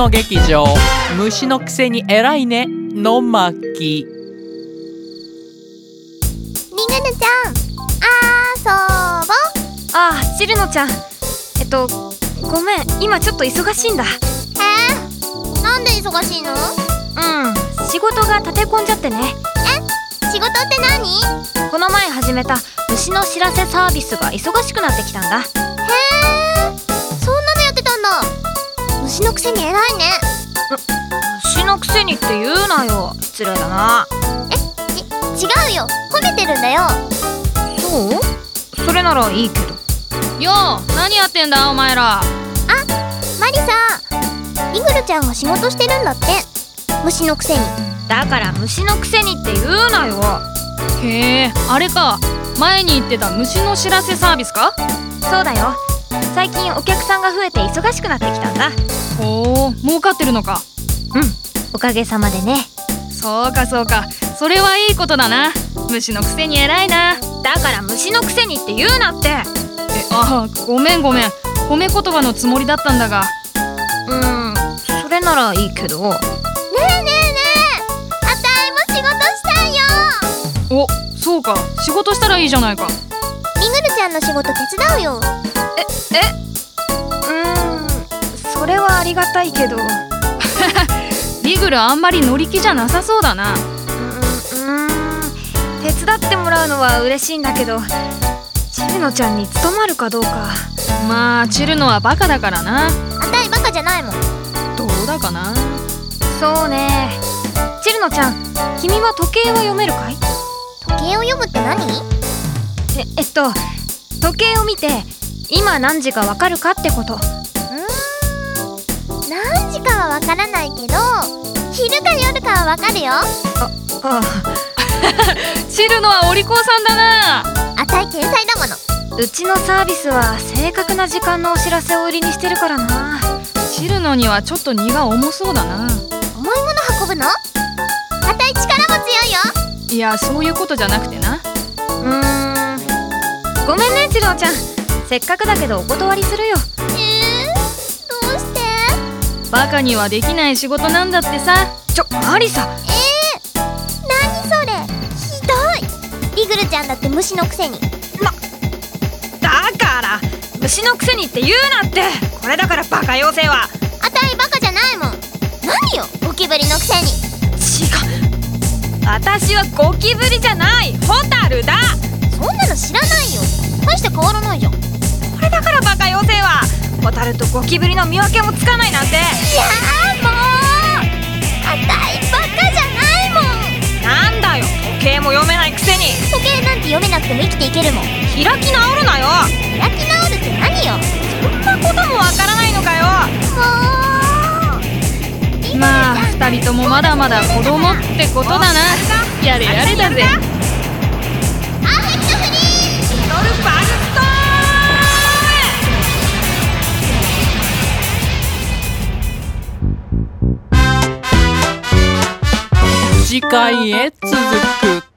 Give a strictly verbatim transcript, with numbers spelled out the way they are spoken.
の劇場、虫のくせに偉いねの巻。 リグルちゃん、あーそぼ。 ああ、チルノちゃん、えっとごめん、今ちょっと忙しいんだ。 へえ、なんで忙しいの？ うん、仕事が立て込んじゃってね。 え、仕事って何？ この前始めた虫の知らせサービスが忙しくなってきたんだ。 へえ、そんなのやってたんだ。虫のくせに偉いね。 虫のくせにって言うなよ、失礼だな。 え、ち、違うよ、褒めてるんだよ。 そう？それならいいけど。 よう、何やってんだお前ら。 あ、マリさん、リグルちゃんが仕事してるんだって。虫のくせに。 だから虫のくせにって言うなよ。 へえ、あれか、前に言ってた虫の知らせサービスか。 そうだよ、最近お客さんが増えて忙しくなってきたんだ。 ほう、儲かってるのか。 うん、おかげさまでね。 そうかそうか、それはいいことだな。虫のくせに偉いな。 だから虫のくせにって言うなって。 え、ああ、ごめんごめん、褒め言葉のつもりだったんだが。 うーん、それならいいけど。 ねえねえねえ、あたいも仕事したいよ。 お、そうか、仕事したらいいじゃないか。 リグルちゃんの仕事手伝うよ。 え、えうーん、それはありがたいけど。 リグルあんまり乗り気じゃなさそうだな。 うーん、手伝ってもらうのは嬉しいんだけど、チルノちゃんに務まるかどうか。 まあ、チルノはバカだからな。 あたいバカじゃないもん。 どうだかな。 そうね。チルノちゃん、君は時計は読めるかい？ 時計を読むって何？ え、えっと時計を見て今何時かわかるかってこと。 うーん、何時かはわからないけど、昼か夜かはわかるよ。 ああチルノはお利口さんだな。 あたい天才だもの。 うちのサービスは正確な時間のお知らせを売りにしてるからな。 チルノにはちょっと荷が重そうだな。 重いもの運ぶの？あたい力も強いよ。 いや、そういうことじゃなくてな。 うーん、ごめんねチルノちゃん、せっかくだけどお断りするよ。 えー、どうして？ バカにはできない仕事なんだってさ。 ちょ、マリサ。 えー、何それ、ひどい。リグルちゃんだって虫のくせに。 だから虫のくせにって言うなって。これだからバカ妖精は。 あたいバカじゃないもん。何よ、ゴキブリのくせに。 違う、私はゴキブリじゃない、ホタルだ。 そんなの知らないよ。大して変わらないじゃん。 これだからバカ妖精は。ホタルとゴキブリの見分けもつかないなんて。 いやーもう、あたいバカじゃないもん。 なんだよ、時計も読めないくせに。 時計なんて読めなくても生きていけるもん。 開き直るなよ。 開き直るって何よ。 そんなこともわからないのかよ。 もう、 まあ、二人ともまだまだ子供ってことだな。やれやれだぜ。 パーフェクトフリー。 ミドルバグストーン。 次回へ続く。